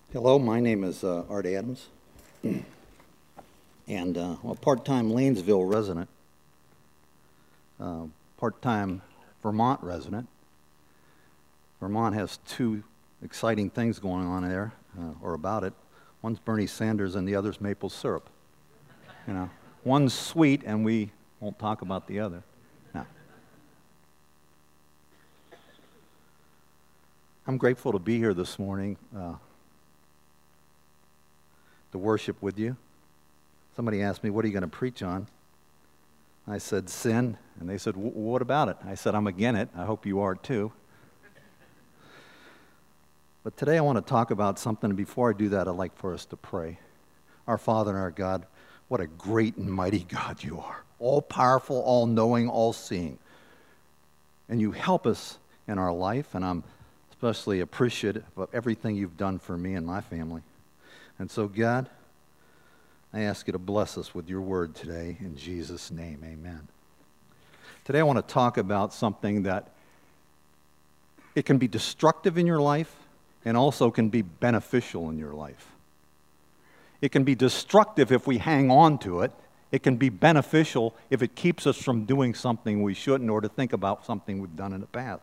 Hello, my name is Art Adams, and I'm a part-time Lanesville resident, part-time Vermont resident. Vermont has two exciting things going on there, or about it. One's Bernie Sanders and the other's maple syrup. You know, one's sweet, and we won't talk about the other. No. I'm grateful to be here this morning to worship with you. Somebody asked me, what are you going to preach on? I said, sin. And they said, what about it? I said, I'm against it. I hope you are too. But today I want to talk about something. Before I do that, I'd like for us to pray. Our Father and our God, what a great and mighty God you are. All-powerful, all-knowing, all-seeing. And you help us in our life, and I'm especially appreciative of everything you've done for me and my family. And so, God, I ask you to bless us with your word today. In Jesus' name, amen. Today I want to talk about something that it can be destructive in your life and also can be beneficial in your life. It can be destructive if we hang on to it. It can be beneficial if it keeps us from doing something we shouldn't or to think about something we've done in the past.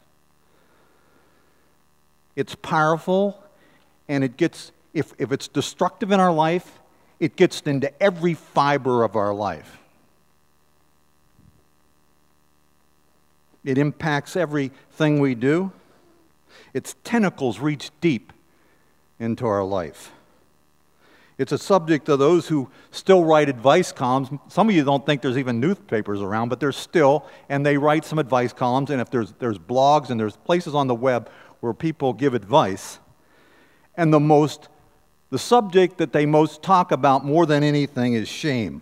It's powerful, and it gets, if it's destructive in our life, it gets into every fiber of our life. It impacts everything we do. Its tentacles reach deep into our life. It's a subject of those who still write advice columns. Some of you don't think there's even newspapers around, but there's still, and they write some advice columns, and if there's blogs and there's places on the web where people give advice. And the subject that they most talk about more than anything is shame.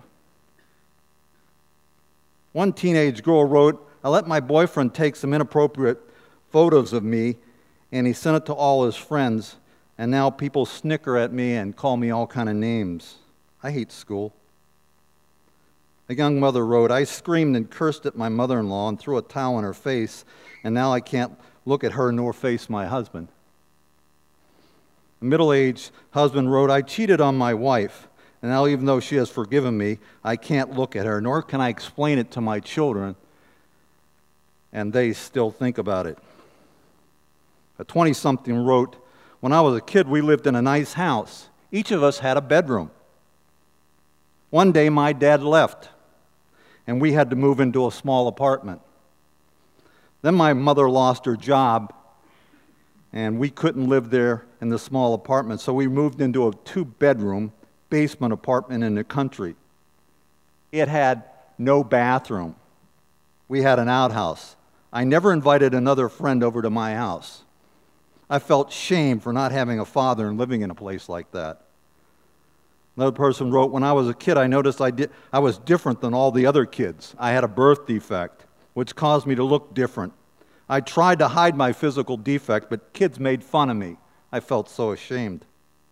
One teenage girl wrote, I let my boyfriend take some inappropriate photos of me, and he sent it to all his friends, and now people snicker at me and call me all kind of names. I hate school. A young mother wrote, I screamed and cursed at my mother-in-law and threw a towel in her face, and now I can't look at her nor face my husband. A middle-aged husband wrote, I cheated on my wife, and now even though she has forgiven me, I can't look at her, nor can I explain it to my children, and they still think about it. A 20-something wrote, when I was a kid, we lived in a nice house. Each of us had a bedroom. One day, my dad left, and we had to move into a small apartment. Then my mother lost her job, and we couldn't live there in the small apartment, so we moved into a 2-bedroom basement apartment in the country. It had no bathroom. We had an outhouse. I never invited another friend over to my house. I felt shame for not having a father and living in a place like that. Another person wrote, when I was a kid, I noticed I was different than all the other kids. I had a birth defect, which caused me to look different. I tried to hide my physical defect, but kids made fun of me. I felt so ashamed.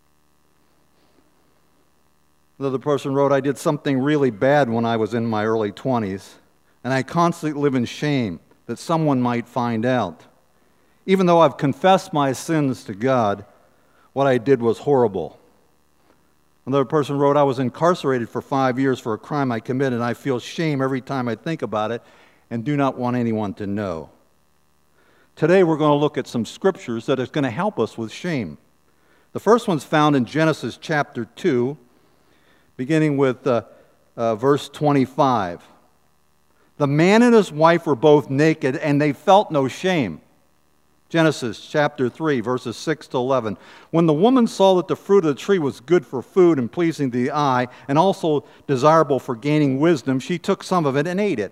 Another person wrote, I did something really bad when I was in my early 20s, and I constantly live in shame that someone might find out. Even though I've confessed my sins to God, what I did was horrible. Another person wrote, I was incarcerated for 5 years for a crime I committed, and I feel shame every time I think about it and do not want anyone to know. Today we're going to look at some scriptures that is going to help us with shame. The first one's found in Genesis chapter 2, beginning with verse 25. The man and his wife were both naked, and they felt no shame. Genesis chapter 3, verses 6 to 11. When the woman saw that the fruit of the tree was good for food and pleasing to the eye, and also desirable for gaining wisdom, she took some of it and ate it.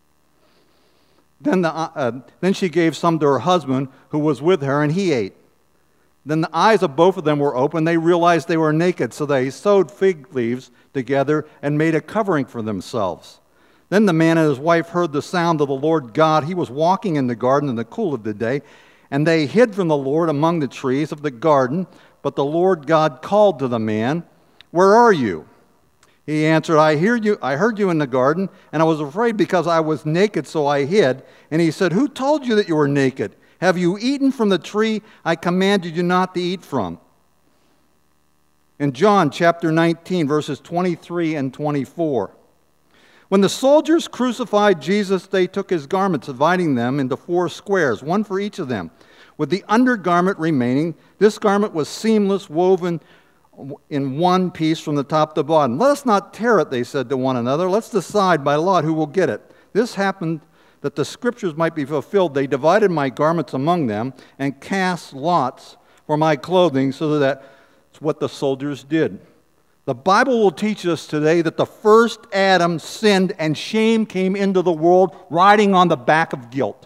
Then she gave some to her husband who was with her, and he ate. Then the eyes of both of them were open. They realized they were naked, so they sewed fig leaves together and made a covering for themselves. Then the man and his wife heard the sound of the Lord God. He was walking in the garden in the cool of the day, and they hid from the Lord among the trees of the garden. But the Lord God called to the man, where are you? He answered, I heard you in the garden, and I was afraid because I was naked, so I hid. And he said, who told you that you were naked? Have you eaten from the tree I commanded you not to eat from? In John chapter 19, verses 23 and 24. When the soldiers crucified Jesus, they took his garments, dividing them into 4 squares, one for each of them, with the undergarment remaining. This garment was seamless, woven in one piece from the top to the bottom. Let us not tear it, they said to one another. Let's decide by lot who will get it. This happened that the scriptures might be fulfilled. They divided my garments among them and cast lots for my clothing, so that's what the soldiers did. The Bible will teach us today that the first Adam sinned and shame came into the world riding on the back of guilt.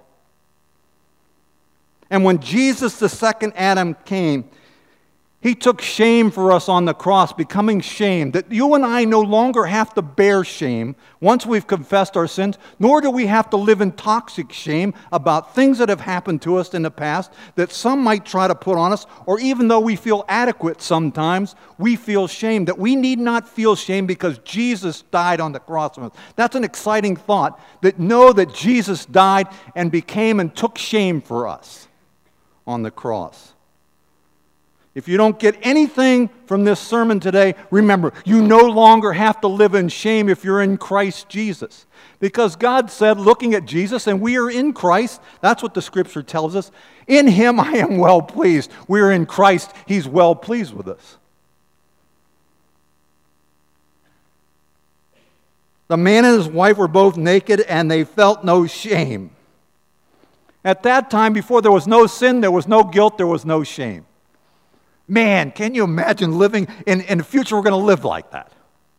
And when Jesus, the second Adam, came, he took shame for us on the cross, becoming shame, that you and I no longer have to bear shame once we've confessed our sins, nor do we have to live in toxic shame about things that have happened to us in the past that some might try to put on us, or even though we feel adequate sometimes, we feel shame, that we need not feel shame because Jesus died on the cross for us. That's an exciting thought, that know that Jesus died and became and took shame for us on the cross. If you don't get anything from this sermon today, remember, you no longer have to live in shame if you're in Christ Jesus. Because God said, looking at Jesus, and we are in Christ, that's what the Scripture tells us, in Him I am well pleased. We're in Christ, He's well pleased with us. The man and his wife were both naked, and they felt no shame. At that time, before there was no sin, there was no guilt, there was no shame. Man, can you imagine living in the future? We're going to live like that.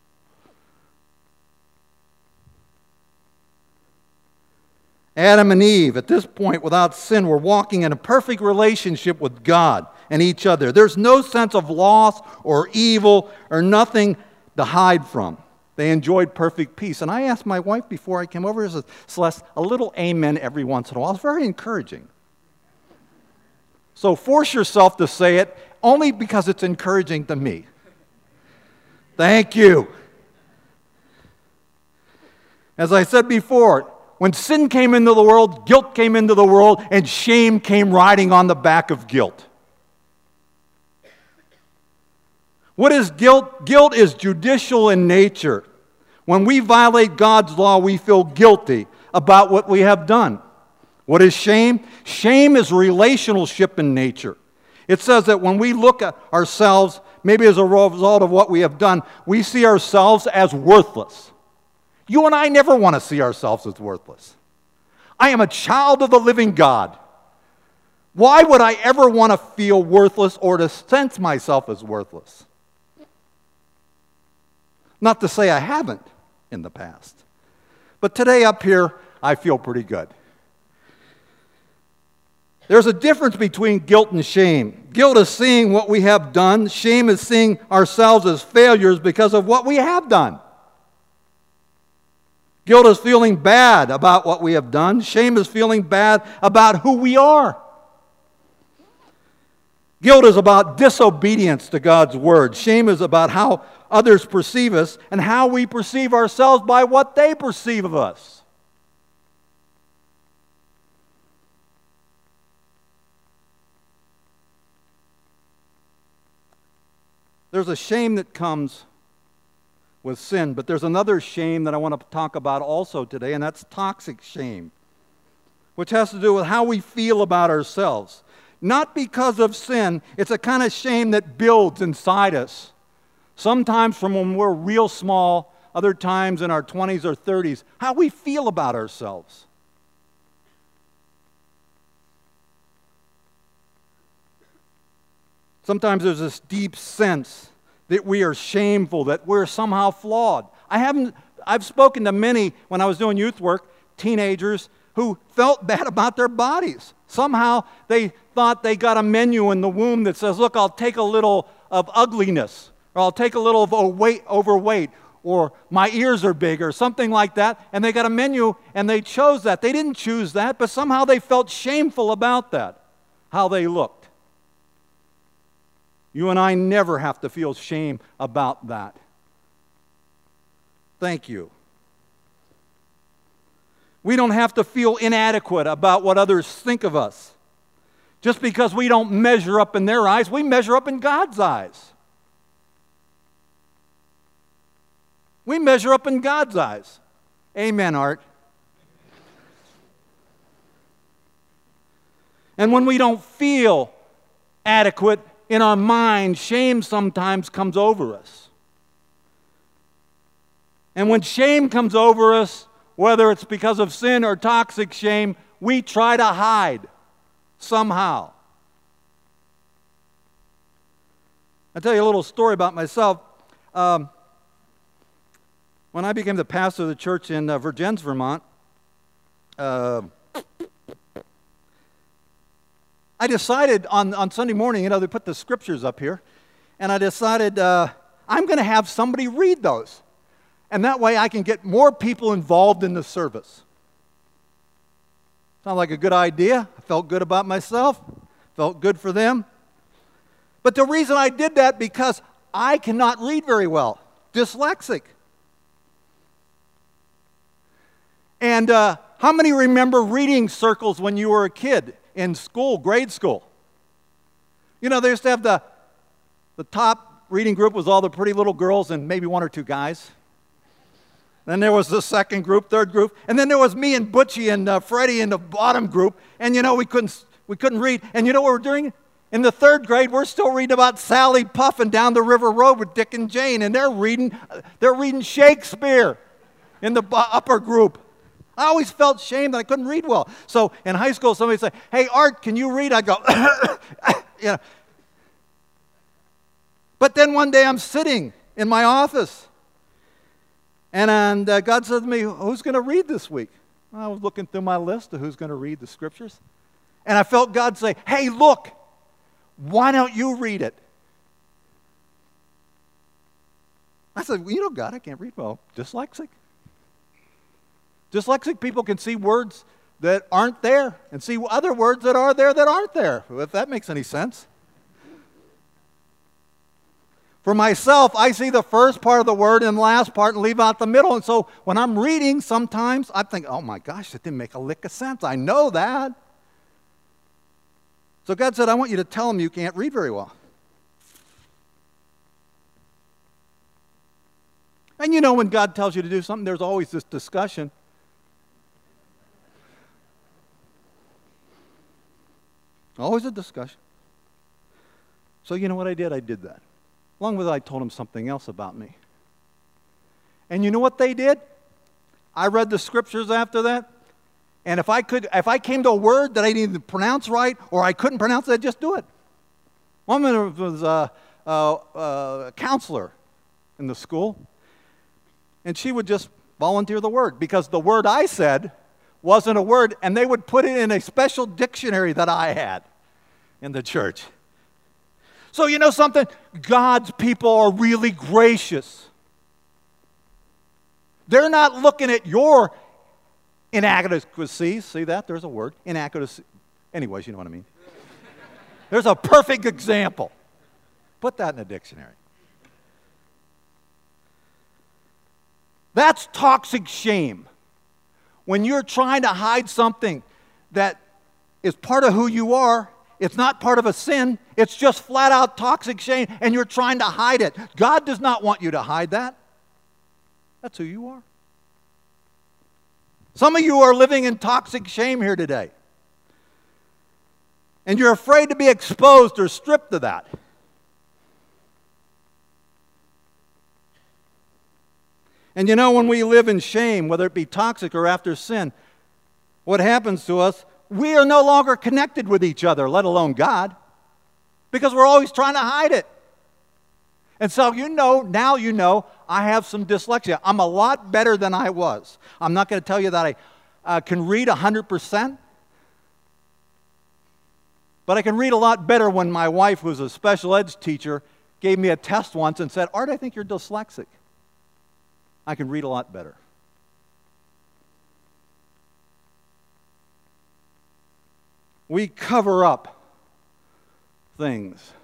Adam and Eve, at this point, without sin, were walking in a perfect relationship with God and each other. There's no sense of loss or evil or nothing to hide from. They enjoyed perfect peace. And I asked my wife before I came over, I said, Celeste, a little amen every once in a while. It's very encouraging. So force yourself to say it, only because it's encouraging to me. Thank you. As I said before, when sin came into the world, guilt came into the world, and shame came riding on the back of guilt. What is guilt? Guilt is judicial in nature. When we violate God's law, we feel guilty about what we have done. What is shame? Shame is relationship in nature. It says that when we look at ourselves, maybe as a result of what we have done, we see ourselves as worthless. You and I never want to see ourselves as worthless. I am a child of the living God. Why would I ever want to feel worthless or to sense myself as worthless? Not to say I haven't in the past. But today up here, I feel pretty good. There's a difference between guilt and shame. Guilt is seeing what we have done. Shame is seeing ourselves as failures because of what we have done. Guilt is feeling bad about what we have done. Shame is feeling bad about who we are. Guilt is about disobedience to God's word. Shame is about how others perceive us and how we perceive ourselves by what they perceive of us. There's a shame that comes with sin, but there's another shame that I want to talk about also today, and that's toxic shame, which has to do with how we feel about ourselves. Not because of sin, it's a kind of shame that builds inside us. Sometimes from when we're real small, other times in our 20s or 30s, how we feel about ourselves. Sometimes there's this deep sense that we are shameful, that we're somehow flawed. I've spoken to many, when I was doing youth work, teenagers who felt bad about their bodies. Somehow they thought they got a menu in the womb that says, look, I'll take a little of ugliness, or I'll take a little of overweight, or my ears are big, or something like that, and they got a menu and they chose that. They didn't choose that, but somehow they felt shameful about that, how they looked. You and I never have to feel shame about that. Thank you. We don't have to feel inadequate about what others think of us. Just because we don't measure up in their eyes, we measure up in God's eyes. We measure up in God's eyes. Amen, Art. And when we don't feel adequate in our mind, shame sometimes comes over us. And when shame comes over us, whether it's because of sin or toxic shame, we try to hide somehow. I'll tell you a little story about myself. When I became the pastor of the church in Vergennes, Vermont, I decided on Sunday morning, they put the scriptures up here, and I decided I'm going to have somebody read those. And that way I can get more people involved in the service. Sounds like a good idea. I felt good about myself. Felt good for them. But the reason I did that, because I cannot read very well. Dyslexic. And how many remember reading circles when you were a kid in school, grade school? They used to have the top reading group was all the pretty little girls and maybe one or two guys. Then there was the second group, third group, and then there was me and Butchie and Freddie in the bottom group. And we couldn't read. And you know what we're doing? In the third grade, we're still reading about Sally Puffin down the river road with Dick and Jane, and they're reading Shakespeare in the upper group. I always felt shame that I couldn't read well. So in high school, somebody would say, "Hey, Art, can you read?" I'd go, But then one day I'm sitting in my office, and God said to me, "Who's going to read this week?" I was looking through my list of who's going to read the scriptures, and I felt God say, "Hey, look, why don't you read it?" I said, "Well, God, I can't read well. Dyslexic. Dyslexic people can see words that aren't there and see other words that are there that aren't there," if that makes any sense. For myself, I see the first part of the word and the last part and leave out the middle. And so when I'm reading, sometimes I think, "Oh my gosh, that didn't make a lick of sense. I know that." So God said, "I want you to tell them you can't read very well." And when God tells you to do something, there's always this discussion. Always a discussion. So you know what I did? I did that. Along with it, I told them something else about me. And you know what they did? I read the scriptures after that. And if I came to a word that I needed to pronounce right, or I couldn't pronounce it, I'd just do it. One woman was a counselor in the school, and she would just volunteer the word, because the word I said wasn't a word, and they would put it in a special dictionary that I had in the church. So you know something? God's people are really gracious. They're not looking at your inadequacies. See that? There's a word. Inadequacy. Anyways, you know what I mean. There's a perfect example. Put that in the dictionary. That's toxic shame. When you're trying to hide something that is part of who you are, it's not part of a sin, it's just flat out toxic shame, and you're trying to hide it. God does not want you to hide that. That's who you are. Some of you are living in toxic shame here today. And you're afraid to be exposed or stripped of that. And when we live in shame, whether it be toxic or after sin, what happens to us, we are no longer connected with each other, let alone God, because we're always trying to hide it. And so now I have some dyslexia. I'm a lot better than I was. I'm not going to tell you that I can read 100%, but I can read a lot better when my wife, who was a special ed teacher, gave me a test once and said, "Art, I think you're dyslexic." I can read a lot better. We cover up things.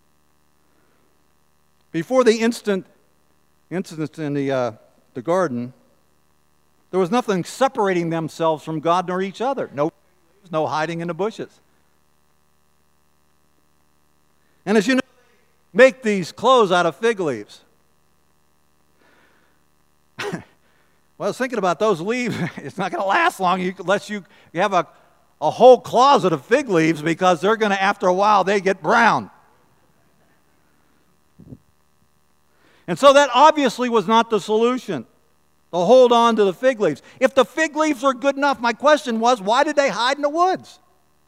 Before the incident in the garden, there was nothing separating themselves from God nor each other. No hiding in the bushes. And as you know, make these clothes out of fig leaves. Well, I was thinking about those leaves. It's not going to last long unless you have a whole closet of fig leaves, because they're going to, after a while, they get brown. And so that obviously was not the solution, to hold on to the fig leaves. If the fig leaves were good enough, my question was, why did they hide in the woods?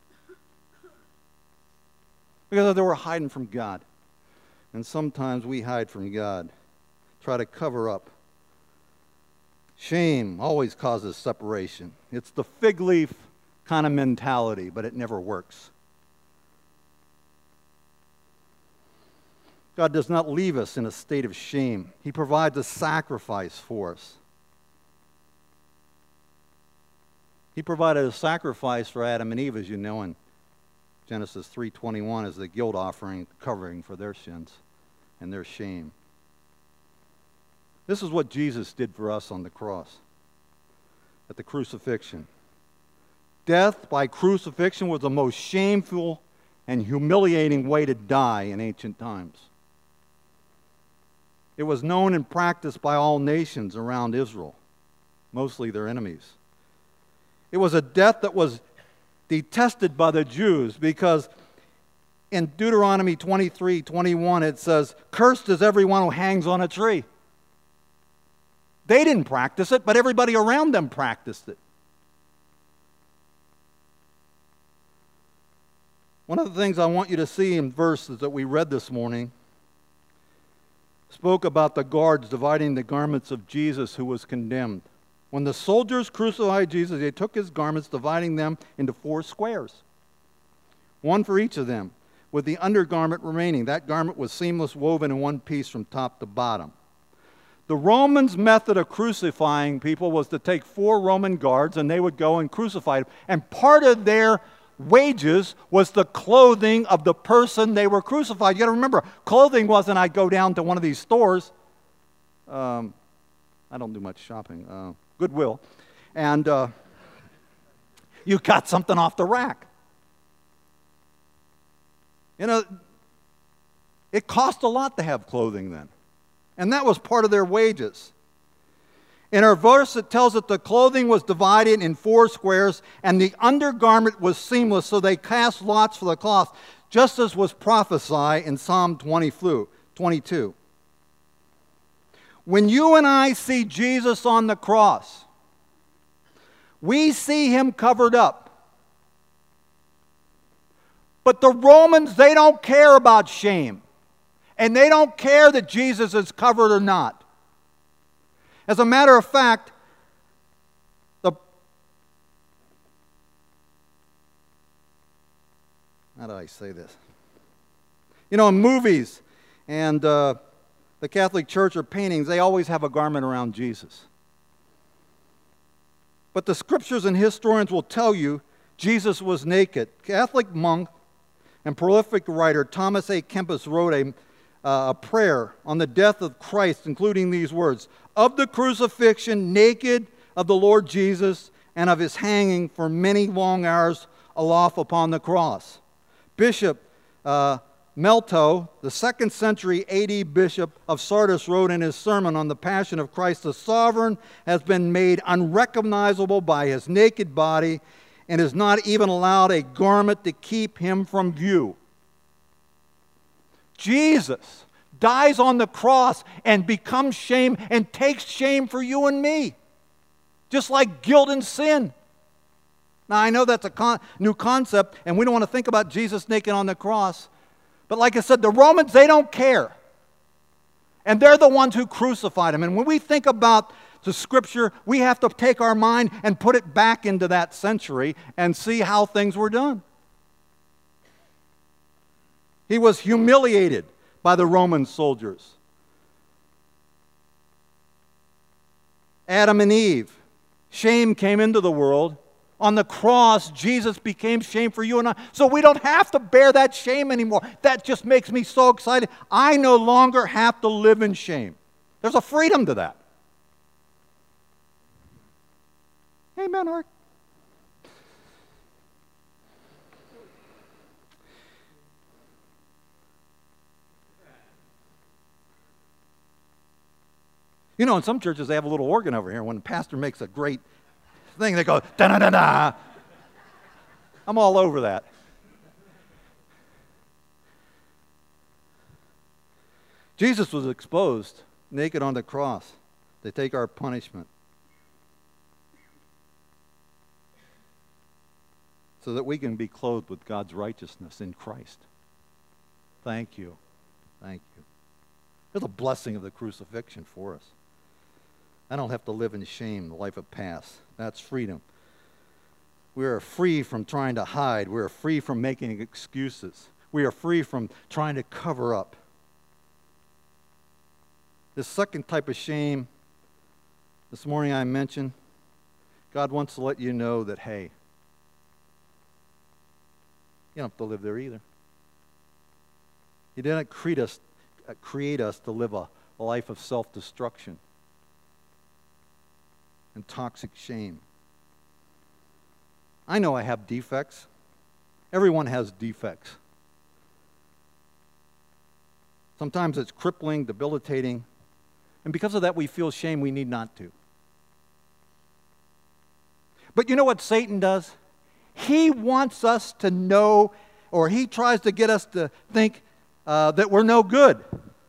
Because they were hiding from God. And sometimes we hide from God, try to cover up. Shame always causes separation. It's the fig leaf kind of mentality, but it never works. God does not leave us in a state of shame. He provides a sacrifice for us. He provided a sacrifice for Adam and Eve, as you know, in Genesis 3:21, as the guilt offering, covering for their sins and their shame. This is what Jesus did for us on the cross, at the crucifixion. Death by crucifixion was the most shameful and humiliating way to die in ancient times. It was known and practiced by all nations around Israel, mostly their enemies. It was a death that was detested by the Jews, because in Deuteronomy 23:21 it says, "Cursed is everyone who hangs on a tree." They didn't practice it, but everybody around them practiced it. One of the things I want you to see in verses that we read this morning spoke about the guards dividing the garments of Jesus who was condemned. When the soldiers crucified Jesus, they took his garments, dividing them into 4 squares, one for each of them, with the undergarment remaining. That garment was seamless, woven in one piece from top to bottom. The Romans' method of crucifying people was to take 4 Roman guards, and they would go and crucify them. And part of their wages was the clothing of the person they were crucified. You got to remember, clothing wasn't, I go down to one of these stores. I don't do much shopping. Goodwill. And you got something off the rack. You know, it cost a lot to have clothing then. And that was part of their wages. In our verse, it tells that the clothing was divided in 4 squares, and the undergarment was seamless, so they cast lots for the cloth, just as was prophesied in Psalm 22. When you and I see Jesus on the cross, we see him covered up. But the Romans, they don't care about shame. And they don't care that Jesus is covered or not. As a matter of fact, how do I say this? You know, in movies and the Catholic Church or paintings, they always have a garment around Jesus. But the scriptures and historians will tell you Jesus was naked. Catholic monk and prolific writer Thomas A. Kempis wrote a prayer on the death of Christ, including these words: "Of the crucifixion, naked of the Lord Jesus, and of his hanging for many long hours aloft upon the cross." Bishop Melito, the 2nd century AD bishop of Sardis, wrote in his sermon on the Passion of Christ, "The sovereign has been made unrecognizable by his naked body, and is not even allowed a garment to keep him from view." Jesus dies on the cross and becomes shame and takes shame for you and me, just like guilt and sin. Now, I know that's a new concept, and we don't want to think about Jesus naked on the cross. But like I said, the Romans, they don't care. And they're the ones who crucified him. And when we think about the Scripture, we have to take our mind and put it back into that century and see how things were done. He was humiliated by the Roman soldiers. Adam and Eve, shame came into the world. On the cross, Jesus became shame for you and I. So we don't have to bear that shame anymore. That just makes me so excited. I no longer have to live in shame. There's a freedom to that. Amen, Art. You know, in some churches, they have a little organ over here. When the pastor makes a great thing, they go, da-da-da-da. I'm all over that. Jesus was exposed, naked on the cross, to take our punishment, so that we can be clothed with God's righteousness in Christ. Thank you. Thank you. There's a blessing of the crucifixion for us. I don't have to live in shame, the life of past. That's freedom. We are free from trying to hide. We are free from making excuses. We are free from trying to cover up. This second type of shame, this morning I mentioned, God wants to let you know that, hey, you don't have to live there either. He didn't create us to live a life of self-destruction and toxic shame. I know I have defects. Everyone has defects. Sometimes it's crippling, debilitating, and because of that we feel shame we need not to. But you know what Satan does? He wants us to know, or he tries to get us to think that we're no good.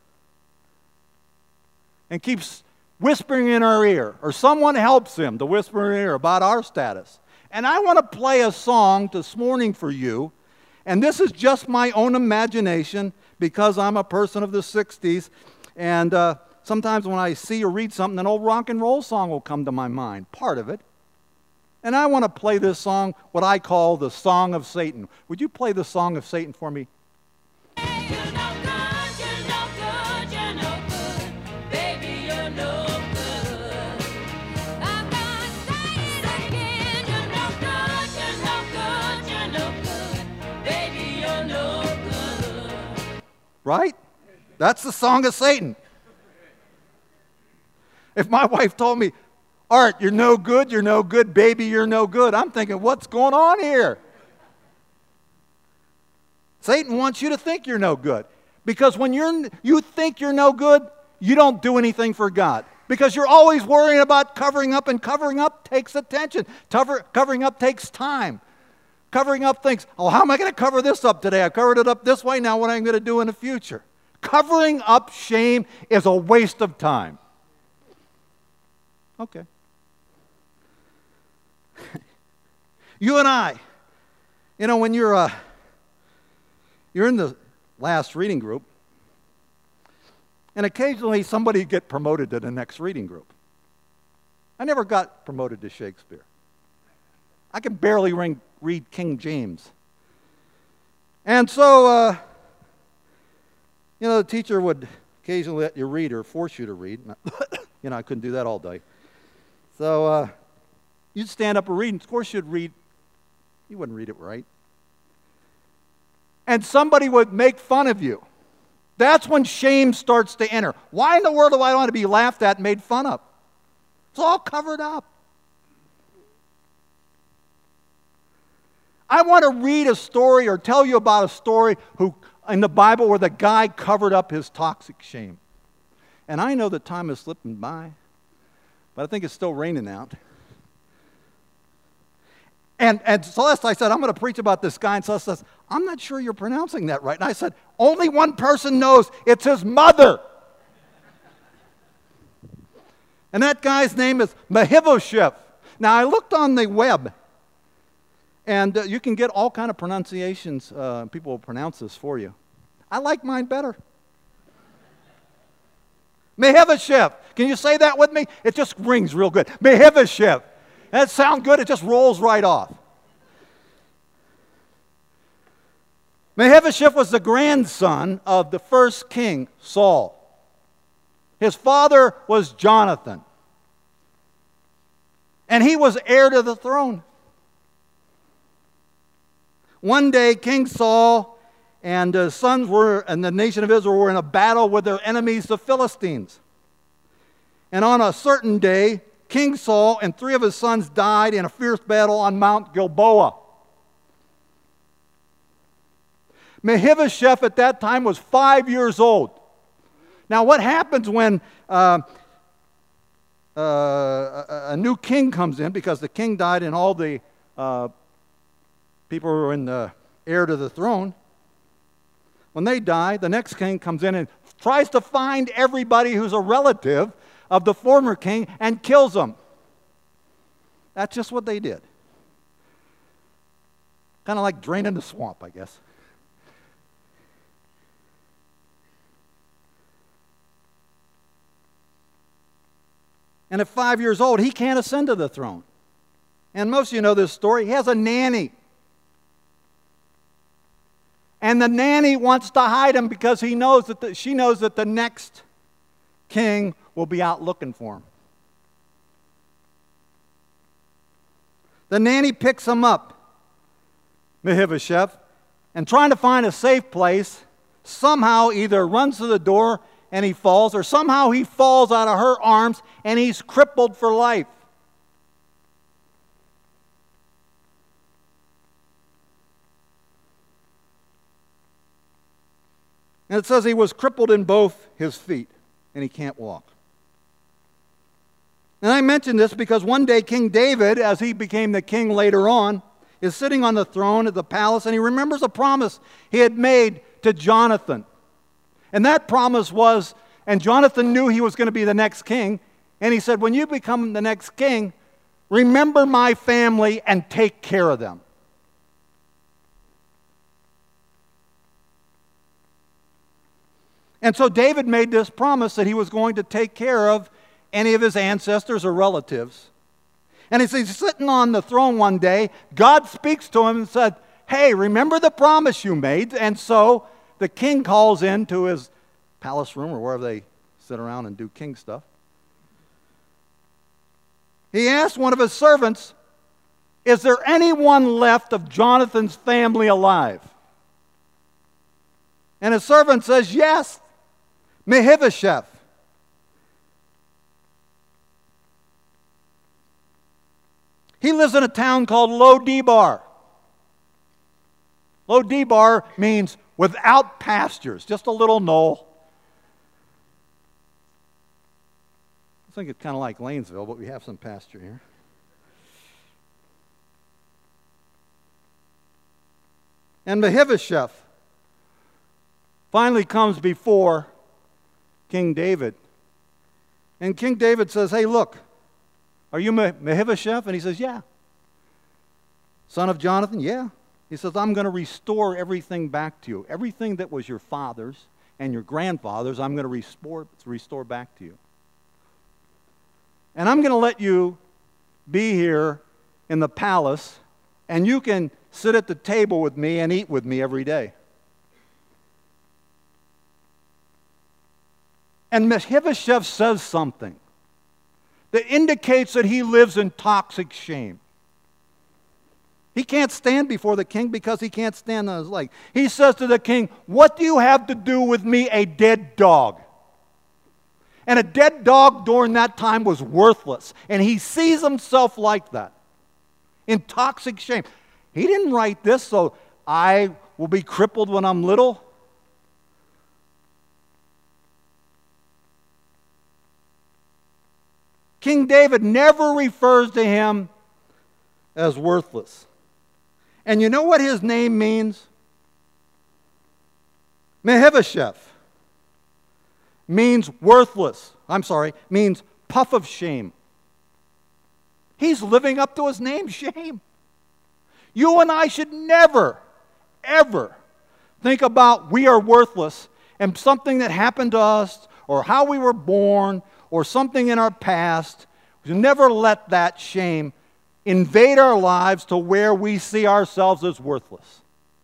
And keeps whispering in our ear, or someone helps him to whisper in our ear about our status. And I want to play a song this morning for you, and this is just my own imagination because I'm a person of the 60s, and sometimes when I see or read something, an old rock and roll song will come to my mind, part of it. And I want to play this song, what I call the Song of Satan. Would you play the Song of Satan for me? Right? That's the Song of Satan. If my wife told me, Art, you're no good, baby, you're no good, I'm thinking, what's going on here? Satan wants you to think you're no good. Because when you think you're no good, you don't do anything for God. Because you're always worrying about covering up, and covering up takes attention. Covering up takes time. Covering up thinks, oh, how am I going to cover this up today? I covered it up this way, now what am I going to do in the future? Covering up shame is a waste of time. Okay. You and I, you know, when you're in the last reading group, and occasionally somebody get promoted to the next reading group. I never got promoted to Shakespeare. I can barely read King James. And so, you know, the teacher would occasionally let you read or force you to read. You know, I couldn't do that all day. So you'd stand up and read, and of course you'd read. You wouldn't read it right. And somebody would make fun of you. That's when shame starts to enter. Why in the world do I want to be laughed at and made fun of? It's all covered up. I want to read a story or tell you about a story in the Bible where the guy covered up his toxic shame. And I know that time is slipping by, but I think it's still raining out. And Celeste, I said, I'm going to preach about this guy. And Celeste says, I'm not sure you're pronouncing that right. And I said, only one person knows. It's his mother. And that guy's name is Mephibosheth. Now, I looked on the web, and you can get all kind of pronunciations. People will pronounce this for you. I like mine better. Mephibosheth. Can you say that with me? It just rings real good. Mephibosheth. That sounds good. It just rolls right off. Mephibosheth was the grandson of the first king, Saul. His father was Jonathan. And he was heir to the throne. One day, King Saul and his sons and the nation of Israel were in a battle with their enemies, the Philistines. And on a certain day, King Saul and 3 of his sons died in a fierce battle on Mount Gilboa. Mephibosheth at that time was 5 years old. Now what happens when a new king comes in, because the king died and all the people who were in the heir to the throne, when they die, the next king comes in and tries to find everybody who's a relative of the former king and kills them. That's just what they did. Kind of like draining the swamp, I guess. And at 5 years old, he can't ascend to the throne. And most of you know this story. He has a nanny. And the nanny wants to hide him because she knows that the next king will be out looking for him. The nanny picks him up, Mephibosheth, and trying to find a safe place, somehow either runs to the door and he falls, or somehow he falls out of her arms and he's crippled for life. And it says he was crippled in both his feet and he can't walk. And I mention this because one day King David, as he became the king later on, is sitting on the throne at the palace, and he remembers a promise he had made to Jonathan. And that promise was, and Jonathan knew he was going to be the next king, and he said, when you become the next king, remember my family and take care of them. And so David made this promise that he was going to take care of any of his ancestors or relatives. And as he's sitting on the throne one day, God speaks to him and said, hey, remember the promise you made? And so the king calls into his palace room, or wherever they sit around and do king stuff. He asked one of his servants, is there anyone left of Jonathan's family alive? And his servant says, yes, Mephibosheth. He lives in a town called Lo-Debar. Lo-Debar means without pastures, just a little knoll. I think it's kind of like Lanesville, but we have some pasture here. And Mephibosheth finally comes before King David. And King David says, hey, look, are you Mephibosheth? And he says, yeah. Son of Jonathan? Yeah. He says, I'm going to restore everything back to you. Everything that was your father's and your grandfather's, I'm going to restore back to you. And I'm going to let you be here in the palace, and you can sit at the table with me and eat with me every day. And Mephibosheth says something that indicates that he lives in toxic shame. He can't stand before the king because he can't stand on his leg. He says to the king, what do you have to do with me, a dead dog? And a dead dog during that time was worthless. And he sees himself like that, in toxic shame. He didn't write this so I will be crippled when I'm little. King David never refers to him as worthless. And you know what his name means? Mephibosheth means worthless. Means puff of shame. He's living up to his name, shame. You and I should never, ever think about we are worthless and something that happened to us or how we were born or something in our past. We should never let that shame invade our lives to where we see ourselves as worthless.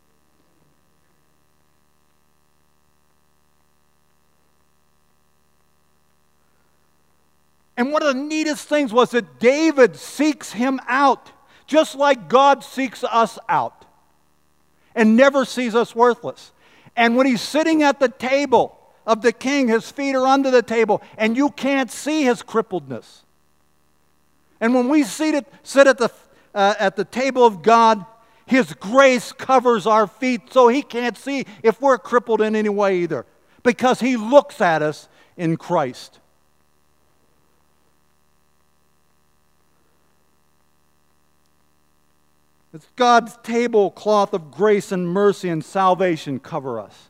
And one of the neatest things was that David seeks him out, just like God seeks us out, and never sees us worthless. And when he's sitting at the table of the king, his feet are under the table, and you can't see his crippledness. And when we sit at the table of God, his grace covers our feet so he can't see if we're crippled in any way either, because he looks at us in Christ. It's God's tablecloth of grace and mercy and salvation cover us.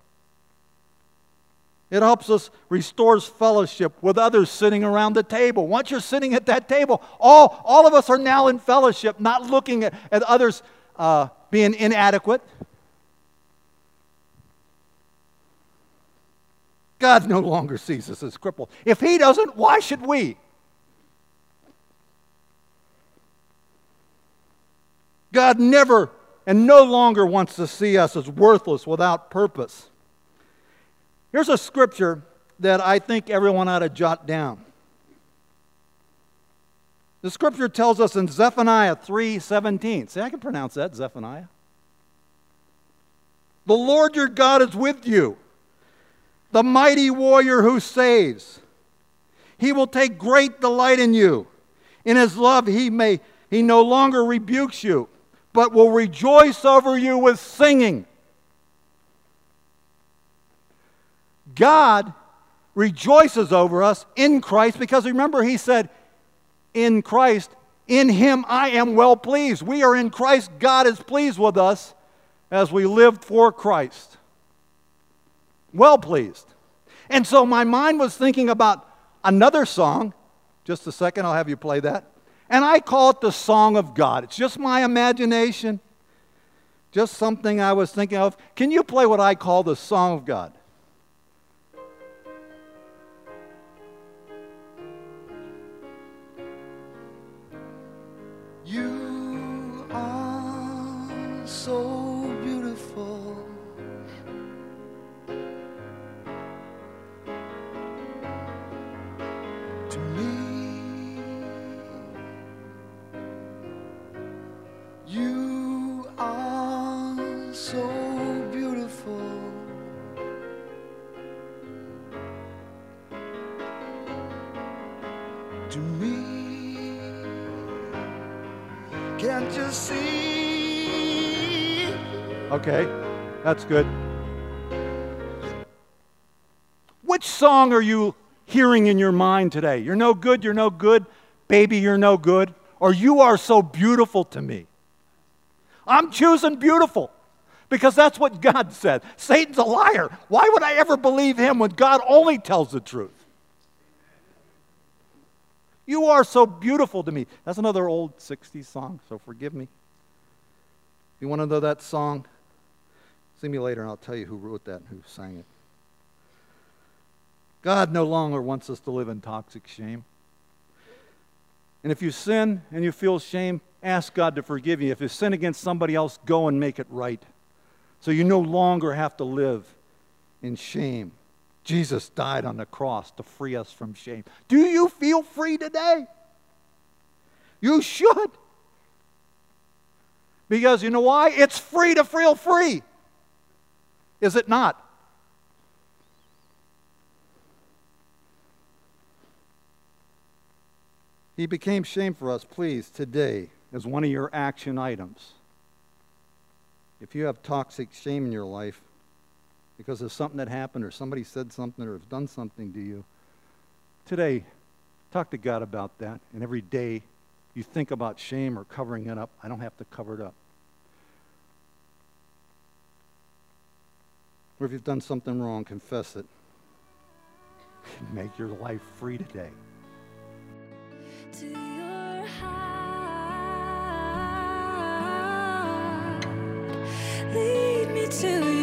It helps us, restores fellowship with others sitting around the table. Once you're sitting at that table, all of us are now in fellowship, not looking at others being inadequate. God no longer sees us as crippled. If He doesn't, why should we? God never and no longer wants to see us as worthless, without purpose. Here's a scripture that I think everyone ought to jot down. The scripture tells us in Zephaniah 3:17. See, I can pronounce that, Zephaniah. The Lord your God is with you, the mighty warrior who saves. He will take great delight in you. In His love He no longer rebukes you, but will rejoice over you with singing. God rejoices over us in Christ, because remember He said, in Christ, in Him I am well pleased. We are in Christ. God is pleased with us as we lived for Christ. Well pleased. And so my mind was thinking about another song. Just a second, I'll have you play that. And I call it the Song of God. It's just my imagination. Just something I was thinking of. Can you play what I call the Song of God? You are so beautiful. To me, you are so beautiful. To me. Can't you see? Okay, that's good. Which song are you hearing in your mind today? You're no good, you're no good. Baby, you're no good. Or you are so beautiful to me. I'm choosing beautiful because that's what God said. Satan's a liar. Why would I ever believe him when God only tells the truth? You are so beautiful to me. That's another old 60s song, so forgive me. If you want to know that song, see me later and I'll tell you who wrote that and who sang it. God no longer wants us to live in toxic shame. And if you sin and you feel shame, ask God to forgive you. If you sin against somebody else, go and make it right. So you no longer have to live in shame. Jesus died on the cross to free us from shame. Do you feel free today? You should. Because you know why? It's free to feel free. Is it not? He became shame for us, please, today, as one of your action items. If you have toxic shame in your life, because of something that happened or somebody said something or have done something to you, today, talk to God about that. And every day you think about shame or covering it up, I don't have to cover it up. Or if you've done something wrong, confess it. Make your life free today. To your heart, lead me to